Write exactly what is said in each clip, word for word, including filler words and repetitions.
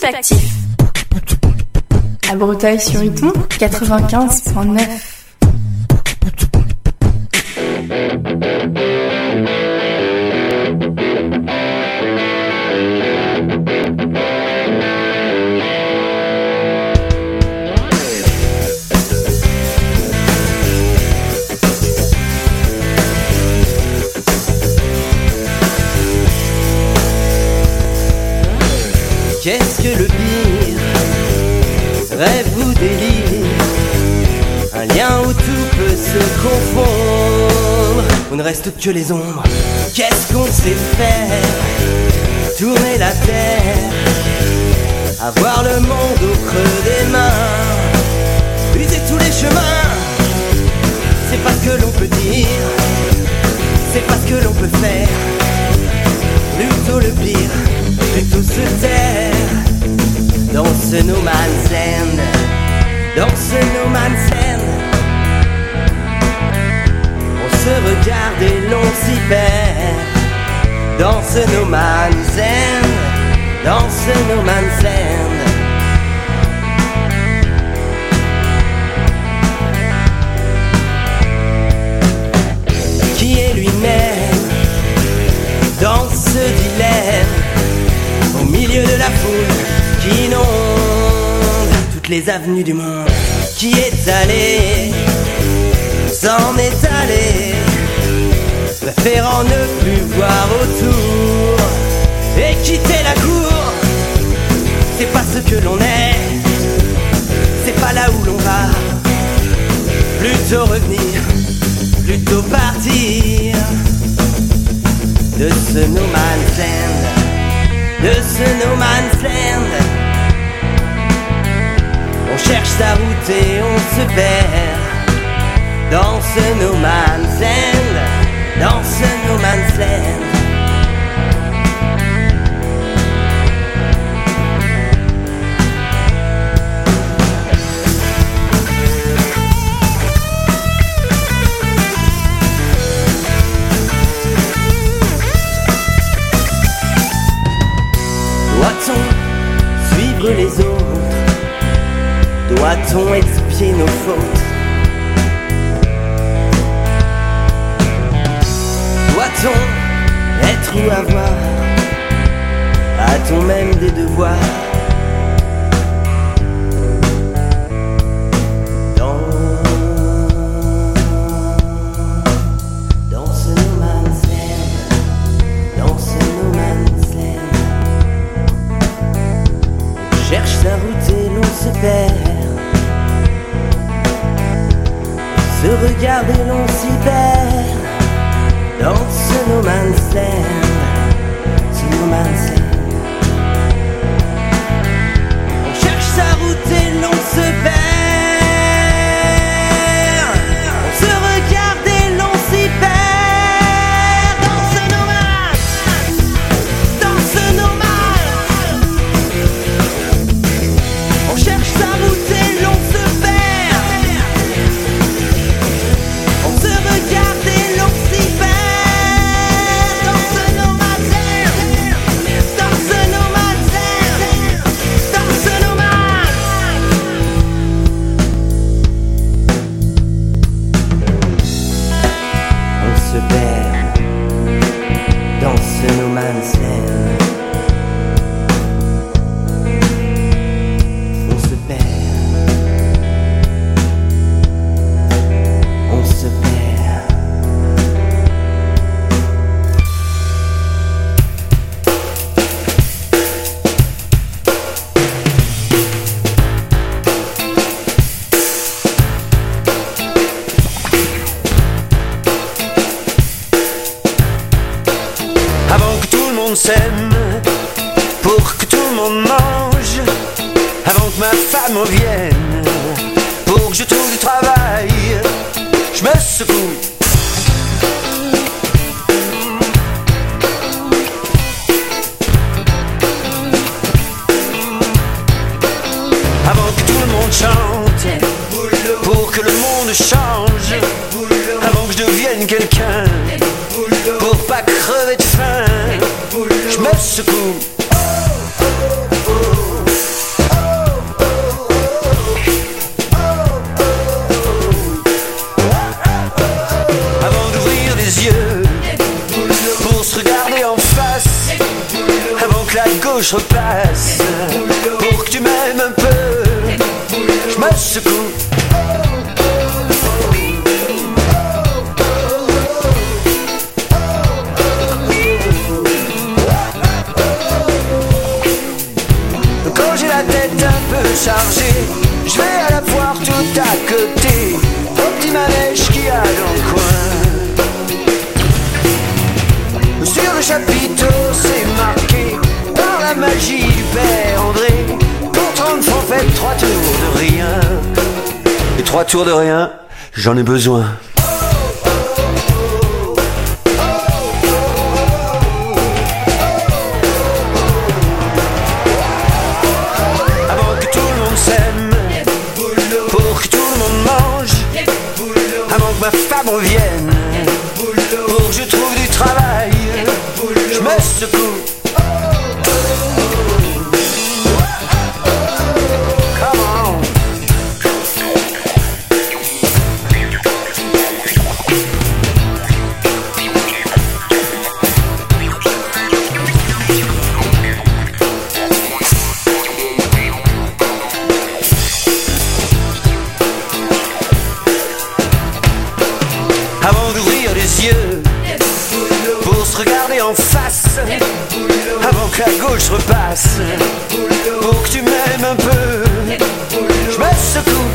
Actif. À Breteuil-sur-Iton, quatre-vingt-quinze point neuf. Qu'est-ce que le pire? Rêve ou délire? Un lien où tout peut se confondre, où ne reste que les ombres. Qu'est-ce qu'on sait faire? Tourner la terre, avoir le monde au creux des mains, user tous les chemins. C'est pas ce que l'on peut dire, c'est pas ce que l'on peut faire. Plutôt le pire, plutôt se taire. Dans ce no man's land, dans ce no man's land, on se regarde et l'on s'y perd. Dans ce no man's land, dans ce no man's land. Qui est lui-même dans ce dilemme, au milieu de la foule qui inonde toutes les avenues du monde? Qui est allé, s'en est allé, préférant ne plus voir autour et quitter la cour. C'est pas ce que l'on est, c'est pas là où l'on va. Plutôt revenir, plutôt partir de ce no man's land, de ce no man's land. On cherche sa route et on se perd dans ce no man's land, dans ce no man's land. Doit-on suivre les autres? Doit-on expier nos fautes? Doit-on être ou avoir? A-t-on même des devoirs? Dans, dans ce no man's land, dans ce no man's land, on cherche sa route et l'on se perd. Se regarde et l'on s'y perd dans ce no man's land, ce no man's land. On cherche sa route et l'on se perd. On se regarde et l'on s'y perd dans ce no man's, dans ce no man's. On cherche sa route et l'on se perd. On se regarde et l'on s'y perd dans ce no man's land, dans ce no man's land, dans ce no man's. On se perd dans ce no man's land. On se perd, on se perd. Avant que tout le monde s'aime, pour que tout le monde mange, avant que ma femme revienne, pour que je trouve du travail, je me secoue. Avant que tout le monde chante, pour que le monde change, avant que je devienne quelqu'un, pour pas crever de faim, je me secoue. gauche repasse. Pour que tu m'aimes un peu, je me secoue. Quand j'ai la tête un peu chargée, je vais à la foire tout à côté, au petit manège qu'il y a dans le coin. Sur le chapiteau c'est marqué par la magie du père André, pour trente francs faites trois tours de rien. Et trois tours de rien, j'en ai besoin. Avant que tout le monde s'aime, pour que tout le monde mange, avant que ma femme revienne, pour que je trouve du travail, je me secoue. Come on. Avant d'ouvrir les yeux, pour se regarder en face, avant que la gauche repasse, pour que tu m'aimes un peu, je me secoue.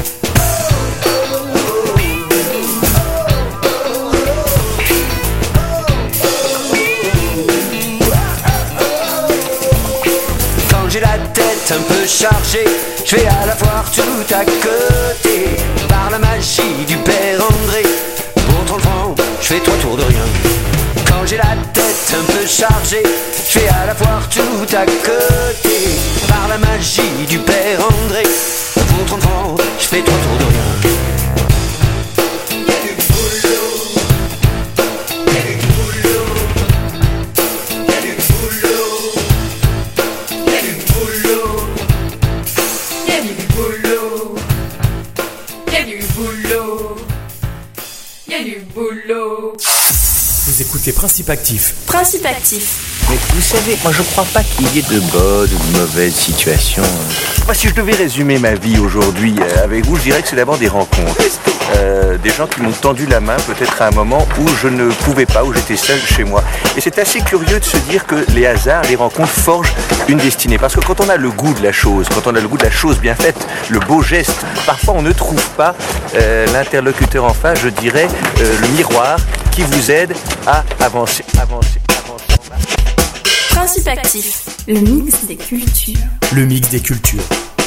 Quand j'ai la tête un peu chargée, je vais à la foire tout à côté, par la magie du père André. Pour trente francs, je fais trois tours de rien. Quand j'ai la tête un peu chargée, je vais à la foire tout à côté, par la magie du père André. Pour trente francs, je fais trois tours de rien. Y'a du boulot, y'a du boulot, y'a du boulot, y'a du boulot, Y'a du boulot, y'a du boulot, y'a du boulot. Vous écoutez Principe Actif. Principe Actif. Mais vous savez, moi je crois pas qu'il y ait de bonnes ou de mauvaises situations. Moi, si je devais résumer ma vie aujourd'hui euh, avec vous, je dirais que c'est d'abord des rencontres. Euh, des gens qui m'ont tendu la main peut-être à un moment où je ne pouvais pas, où j'étais seul chez moi. Et c'est assez curieux de se dire que les hasards, les rencontres forgent une destinée. Parce que quand on a le goût de la chose, quand on a le goût de la chose bien faite, le beau geste, parfois on ne trouve pas euh, l'interlocuteur en face, je dirais, euh, le miroir qui vous aide à avancer, avancer, avancer. Principe Actif, le mix des cultures. Le mix des cultures.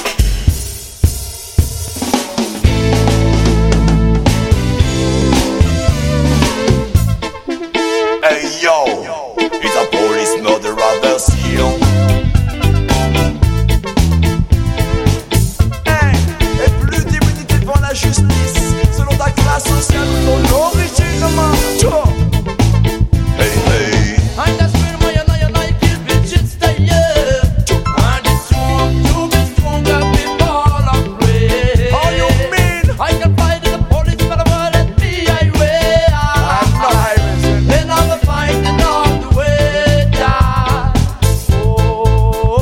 Hey yo, it's a police murderer version. Hey, et plus d'immunité devant la justice, selon ta classe sociale ou ton origine, man. Hey hey. And that's where my and I and I kill bitches stay here. And it's wrong to be stronger people are brave. How you mean? I can fight in the police, but I won't let me highway. I'm not highway. Then I'm fighting on the way down. Oh,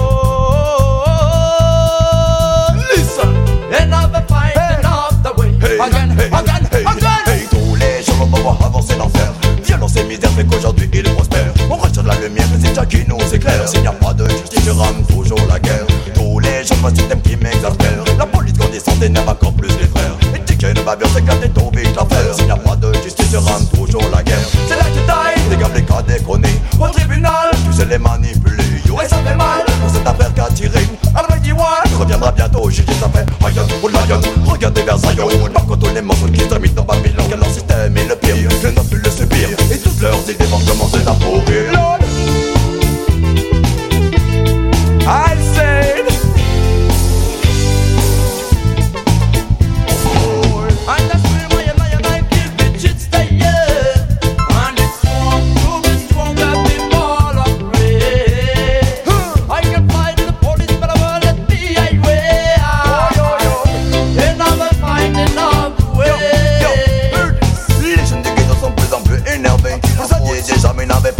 listen. Then I'm fighting on the way. Hey, again, hey, again, hey, again. Hey, tous les jours on va voir avancer l'enfer. Violence et misère fait qu'aujourd'hui il prospère. On reste sur de la lumière et c'est ça qui nous éclaire. S'il n'y a pas de justice, je rame toujours la guerre. Tous les jours, un système qui m'exaspère. La police grandissante énerve encore plus les frères. Et dès qu'il y a une bavure, c'est qu'à ton vite l'affaire. S'il n'y a pas de justice, je rame toujours la guerre. C'est là que tu tailles, dégage les cas déconnés. Au tribunal, tu sais les manipuler. Yo, et ça fait mal pour cette affaire qu'a tiré. Almighty One reviendra bientôt, j'ai dit ça fait Ryan ou Lion. Regardez vers Zion, par contre tous les mensonges qui terminent dans Babylone. Car leur système est le pire, que n'a pu le subir. Et toutes leurs idées vont commencer à pourrir. Lord, I said, oh, and that's where my and I and I kill bitches stay here. And it's wrong to be stronger people are brave. I can fight the police, but I won't let me highway. And I'm fighting on the way. Les jeunes des ghettos sont de plus en plus énervés. Vous saviez déjà mais n'avaient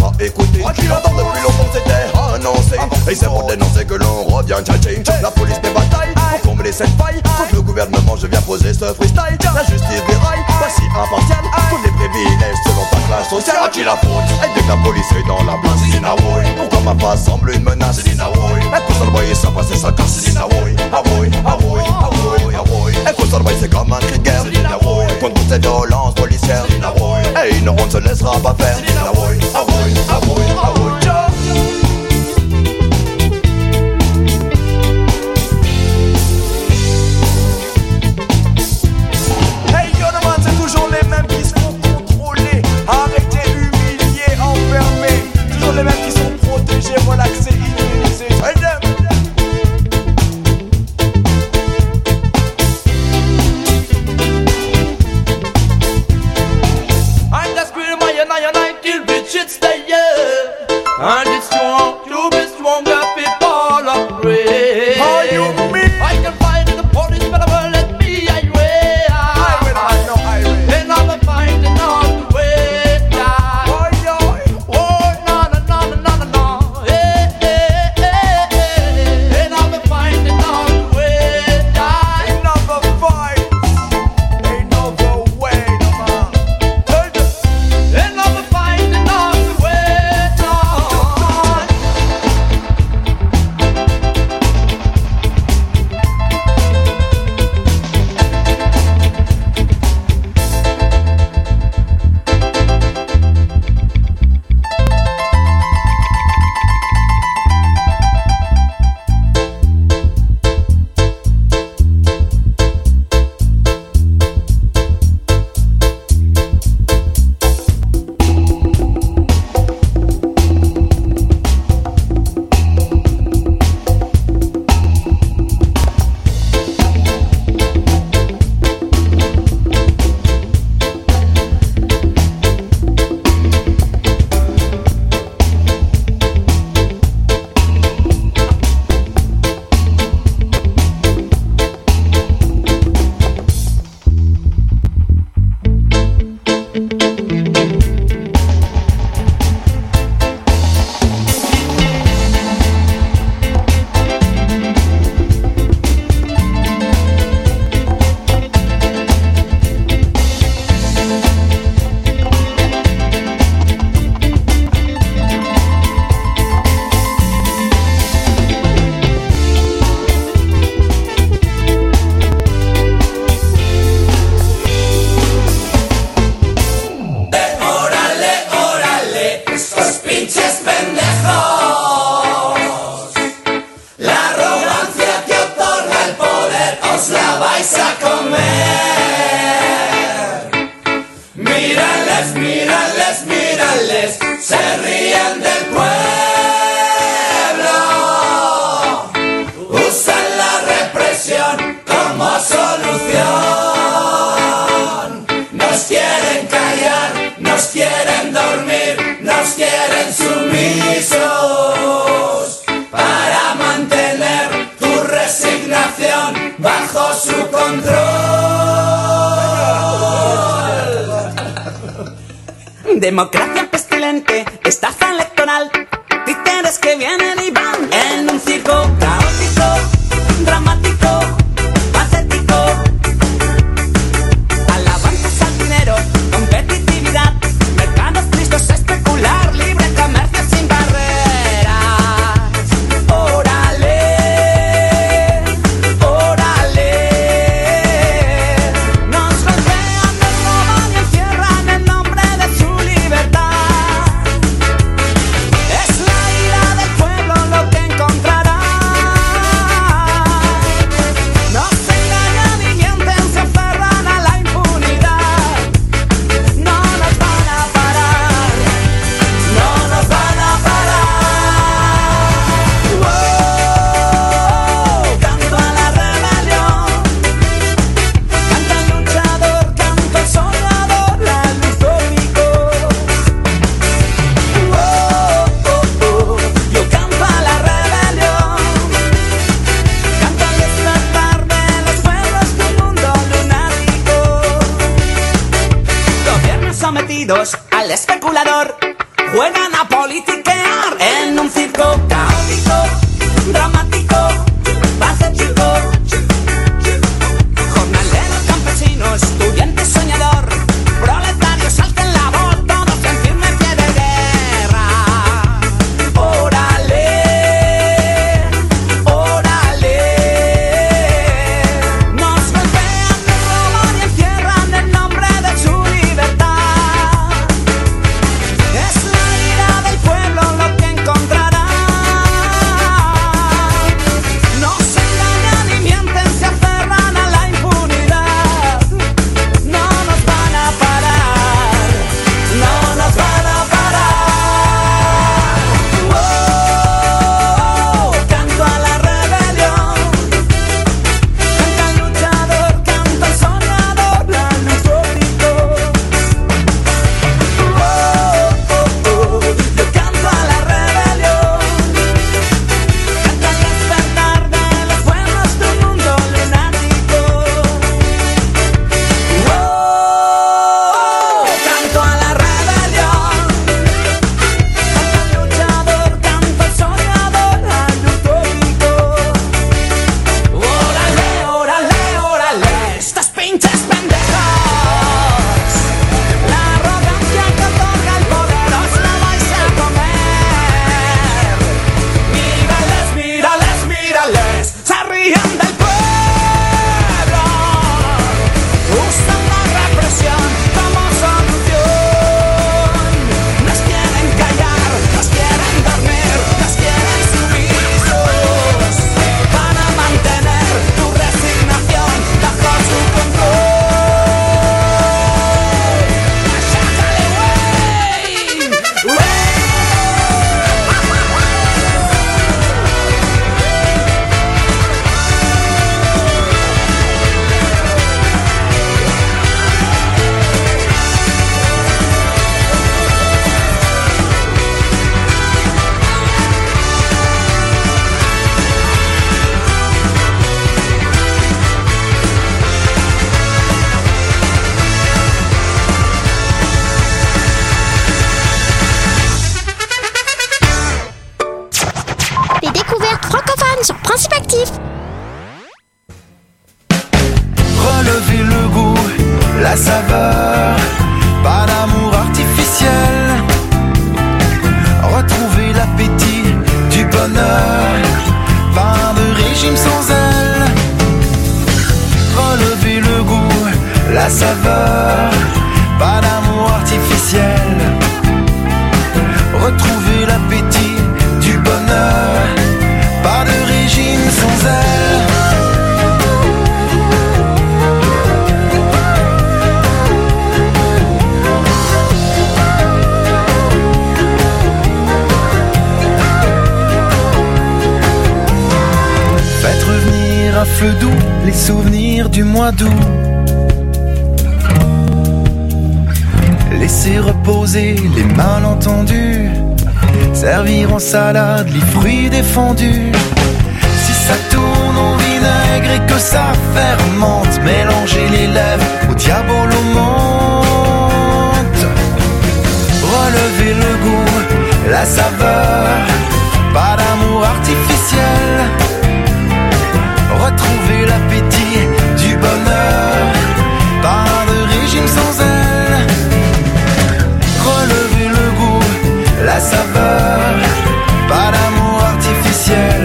cette faille. Contre le gouvernement je viens poser ce freestyle. La justice déraille, pas si impartiale. Tous les privilèges selon ta classe sociale. À qui la faute? Et dès que la police est dans la place, c'est Dinawoy. Pourquoi ma face semble une menace, c'est Dinawoy. Et qu'on s'envoie ça passe sa casse, c'est Dinawoy. Awoy, awoy, awoy, awoy. Et qu'on s'envoie c'est comme un cri de guerre, c'est Dinawoy. Contre toutes ces violences policières, c'est Dinawoy. Et une ronde se laissera pas faire, c'est Dinawoy. Awoy, awoy, awoy. Les mêmes qui sont protégés, voilà que c'est immunisé. I'm just screaming my and I and I till bitch it stay yeah. And it's strong, to be stronger people afraid. How you mean? I can fight the police, but I won't let me anyway. I will, I know, I will. And I'm finding out the way. Democracia pestilente, estafa electoral, títeres que vienen y van en un circo caótico, dramático, patético. Alabanzas al dinero, competitividad, mercados tristes, especular, libre comercio sin barreras. Órale, órale. Nos golpean, nos roban y encierran en nombre de su libertad. Es la ira del pueblo lo que encontrará. Nos engañan y mienten, se aferran a la impunidad. No nos van a parar, no nos van a parar. Wow, canto a la rebelión, canta el luchador, canto el soñador, la luz cómico. Wow, yo canto a la rebelión, canto al despertar de los pueblos de un mundo lunático. Gobiernos sometidos al especulador juegan a politiquear en un circo caótico, dramático, patético. lejos. La arrogancia que otorga el poder os la vais a comer. Mírales, mírales, mírales, se ríen del pueblo. Usan la represión como solución. Nos quieren callar, nos quieren dormir, nos quieren sumisos para mantener tu resignación bajo su control. ¡Sácale, güey! ¡Güey! Les découvertes francophones sur Principe Actif. Relevez le goût, la saveur, pas d'amour artificiel. Retrouvez l'appétit du bonheur, pas de régime sans elle. Relevez le goût, la saveur, pas d'amour artificiel. Retrouvez l'appétit du bonheur, pas de régime sans elle. Faites revenir à feu doux les souvenirs du mois d'août. Laissez reposer les malentendus. Servir en salade les fruits défendus. Si ça tourne au vinaigre et que ça fermente, mélangez les lèvres au diabolo menthe. Relevez le goût, la saveur, pas d'amour artificiel. Retrouvez l'appétit du bonheur, pas de régime sans elle. Relevez le goût, la saveur, pas d'amour artificiel.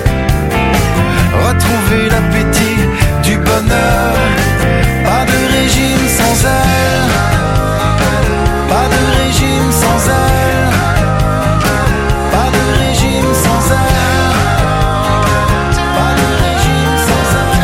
Retrouvez l'appétit du bonheur, pas de régime sans elle. Pas de régime sans elle. Pas de régime sans elle. Pas de régime sans elle.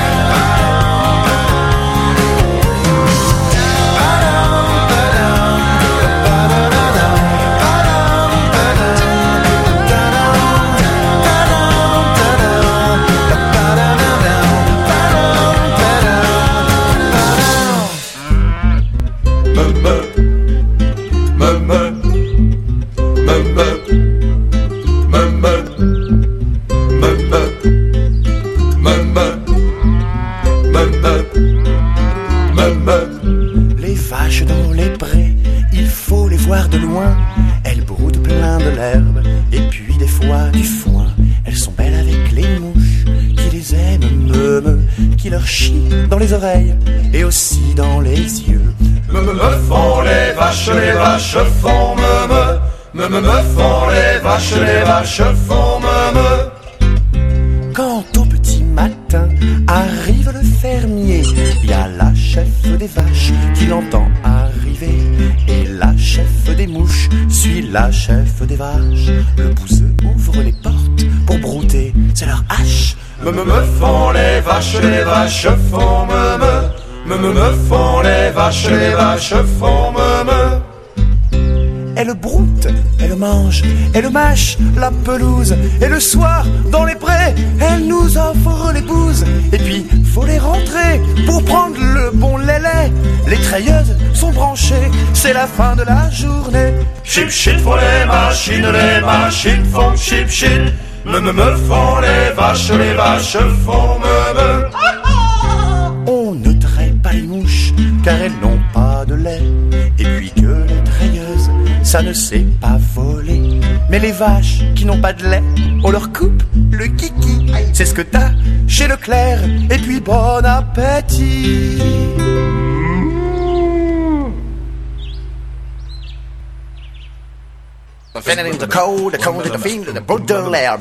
Les vaches dans les prés, il faut les voir de loin. Elles broutent plein de l'herbe et puis des fois du foin. Elles sont belles avec les mouches qui les aiment, me, me, qui leur chient dans les oreilles et aussi dans les yeux. Me me me font les vaches, les vaches font me me. Me me me font les vaches, les vaches font me me. Quand au petit matin arrive le fermier, il y a la chef des vaches qui l'entend arriver. Et la chef des mouches suit la chef des vaches. Le bouseux ouvre les portes pour brouter, c'est leur hache. Me me me font les vaches, les vaches font me me. Me me me font les vaches, les vaches font me me. Elle broute, elle mange, elle mâche la pelouse. Et le soir, dans les prés, elle nous offre les bouses. Et puis, faut les rentrer pour prendre le bon lait. Les treilleuses sont branchées, c'est la fin de la journée. Chip shit font les machines, les machines font chip shit. Me me me font les vaches, les vaches font me me. On ne traite pas les mouches, car elles n'ont pas de lait. Et puis que les treilleuses, ça ne sait pas voler. Mais les vaches qui n'ont pas de lait, on leur coupe le kiki. C'est ce que t'as chez Leclerc. Et puis bon appétit. feeling the cold, the cold, the feel, the brute de l'herbe.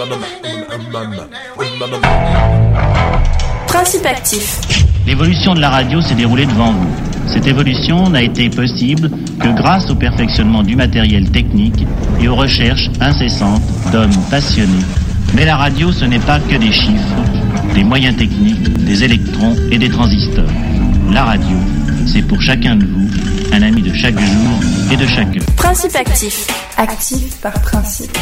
Principe actif. L'évolution de la radio s'est déroulée devant vous. Cette évolution n'a été possible que grâce au perfectionnement du matériel technique et aux recherches incessantes d'hommes passionnés. Mais la radio, ce n'est pas que des chiffres, des moyens techniques, des électrons et des transistors. La radio, c'est pour chacun de vous un ami de chaque jour et de chaque heure. Principe actif. Actif par principe.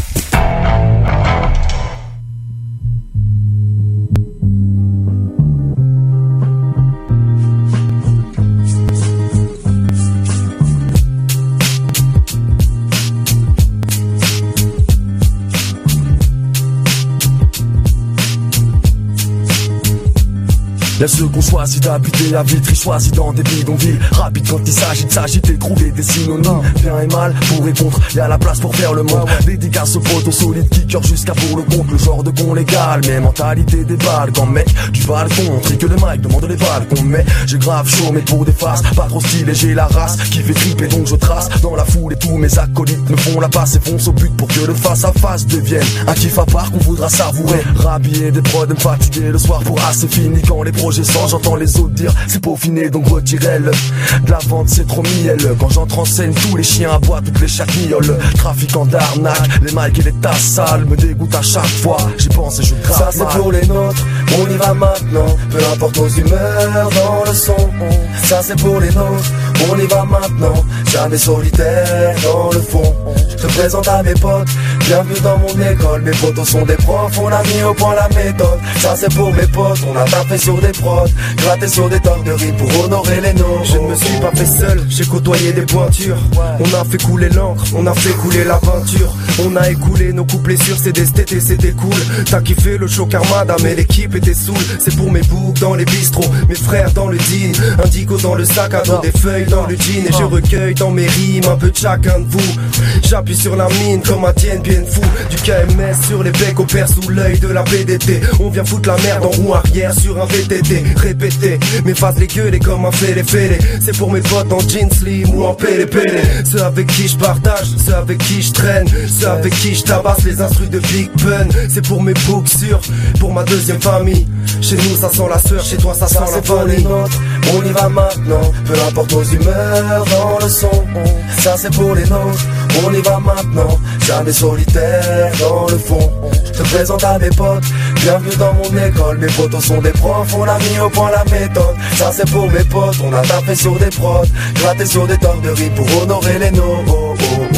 Y'a ceux qu'on choisit d'habiter à Vitry, choisit dans des bidonvilles. Rapide quand il s'agit de s'agiter, trouver des synonymes. Bien et mal, pour et contre, y'a la place pour faire le monde. Dédicace aux potes, aux solides kickers jusqu'à pour le compte. Le genre de con légal, mais mentalité des balles. Quand mec du balcon, tri que le mic demande les balles qu'on met. J'ai grave chaud mais pour des faces, pas trop stylé, j'ai la race qui fait triper donc je trace dans la foule et tous mes acolytes me font la passe et foncent au but pour que le face à face devienne un kiff à part qu'on voudra savourer. Rhabiller des prods, me fatiguer le soir pour assez fini quand les projets sortent, j'entends les autres dire c'est peaufiné donc retirez-le. De la vente c'est trop mielleux, quand j'entre en scène tous les chiens aboient, toutes les chattes miaulent. Trafiquant d'arnaque, les mics et les tasses sales me dégoûtent à chaque fois, j'y pense et je grave. Ça c'est mal pour les nôtres, on y va maintenant, peu importe nos humeurs dans le son. Ça c'est pour les nôtres, on y va maintenant, jamais solitaire dans le fond. Je te présente à mes potes, bienvenue dans mon école. Mes potos sont des profs, on a mis au point la méthode. Ça c'est pour mes potes, on a tapé sur des prods, gratté sur des tonnes de riz pour honorer les nôtres. Je ne me suis pas fait seul, j'ai côtoyé des pointures. On a fait couler l'encre, on a fait couler la peinture. On a écoulé nos couplets sur C D, c'était c'était cool. T'as kiffé le show Armada, mais l'équipe était saoule. C'est pour mes boucs dans les bistrots, mes frères dans le dean. Indigo dans le sac à dos, des feuilles dans le jean. Et je recueille dans mes rimes un peu de chacun de vous. J'appuie sur la mine comme un Tien Bien Phu. Du K M S sur les becs, opère sous l'œil de la P D T. On vient foutre la merde en roue arrière sur un V T T. Répété, mes phases les gueules comme un fêlé fêlé. C'est pour mes potes en jeans slim ou en pélé pélé. Ceux avec qui je partage, ceux avec qui je traîne, ceux avec qui je tabasse les instrus de Big Pun. C'est pour mes books sûrs, pour ma deuxième famille. Chez nous ça sent la sueur, chez toi ça, ça sent la famille. On y va maintenant, peu importe nos humeurs dans le son. Ça c'est pour les nôtres, on y va maintenant, jamais solitaire dans le fond. Je te présente à mes potes, bienvenue dans mon école. Mes potos sont des profs, on a mis au point la méthode. Ça c'est pour mes potes, on a tapé sur des prods, gratté sur des tonnes de riz pour honorer les nôtres.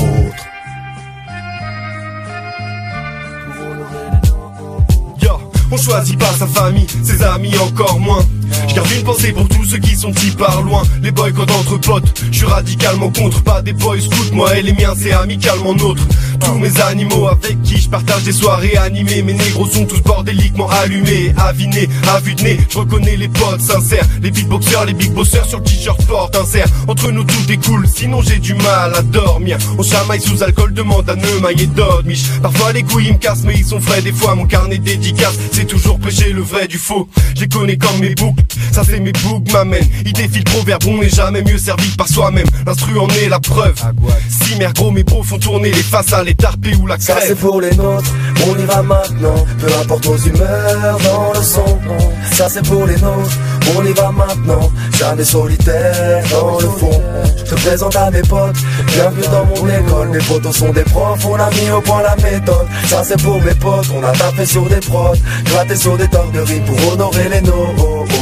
On choisit pas sa famille, ses amis encore moins. Je garde une pensée pour tous ceux qui sont si par loin. Les boycotts entre potes, je suis radicalement contre. Pas des boys scouts, moi et les miens c'est amicalement nôtre. Tous mes animaux avec qui je partage des soirées animées. Mes négros sont tous bordéliquement allumés, avinés, à vue de nez. Je reconnais les potes sincères, les beatboxers, les big bossers sur le t-shirt porte insert. Entre nous tout est cool, sinon j'ai du mal à dormir. On chamaille sous alcool, demande à Neumaille et Dodmiche. Parfois les couilles ils me cassent mais ils sont frais. Des fois mon carnet dédicace, c'est toujours péché le vrai du faux. Je les connais comme mes boucles, ça c'est mes boucles m'amènent. Ils défient le proverbe, on n'est jamais mieux servi que par soi-même. L'instru en est la preuve. Si mère gros mes bros font tourner les faces à l'étarpé ou la crève. Ça c'est pour les nôtres, on y va maintenant, peu importe nos humeurs dans le son. Ça c'est pour les nôtres, on y va maintenant, jamais solitaire dans le fond. Je te présente à mes potes, bienvenue dans mon école. Mes potos sont des profs, on a mis au point la méthode. Ça c'est pour mes potes, on a tapé sur des prods, gratté sur des tonnes de riz pour honorer les nôtres.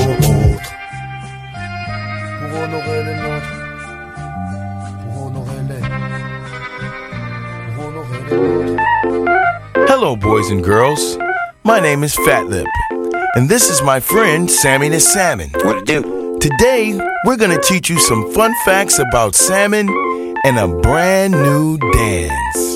Pour honorer les nôtres. Pour honorer les. Pour honorer les nôtres. Hello, boys and girls. My name is Fat Lip, and this is my friend Sammy the Salmon. What it do? Today, we're gonna teach you some fun facts about salmon and a brand new dance.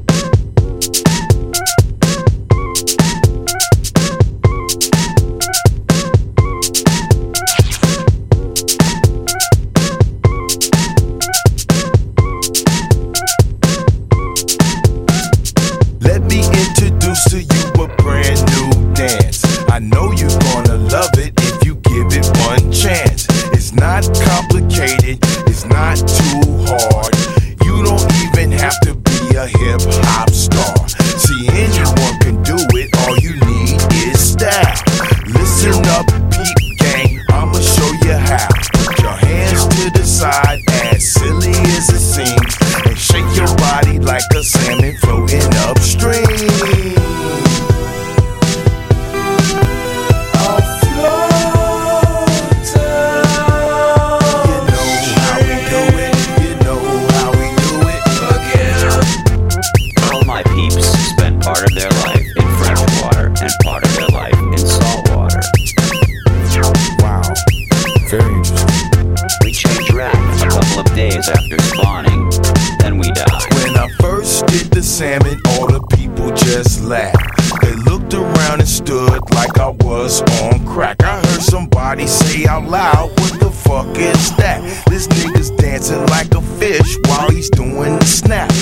Let me introduce to you a brand new dance. I know you're gonna love it if you give it one chance. It's not complicated, it's not too hard. You don't even even have to be a hip hop star. See, anyone can do it, all you need is style. Listen up, peep gang, I'ma show you how. Put your hands to the side, as silly as it seems, and shake your body like a salmon floating upstream. Part of their life in fresh water and part of their life in salt water. Wow, very interesting. We change rack a couple of days after spawning, then we die. When I first did the salmon, all the people just laughed. They looked around and stood like I was on crack. I heard somebody say out loud, what the fuck is that? This nigga's dancing like a fish while he's doing the snap.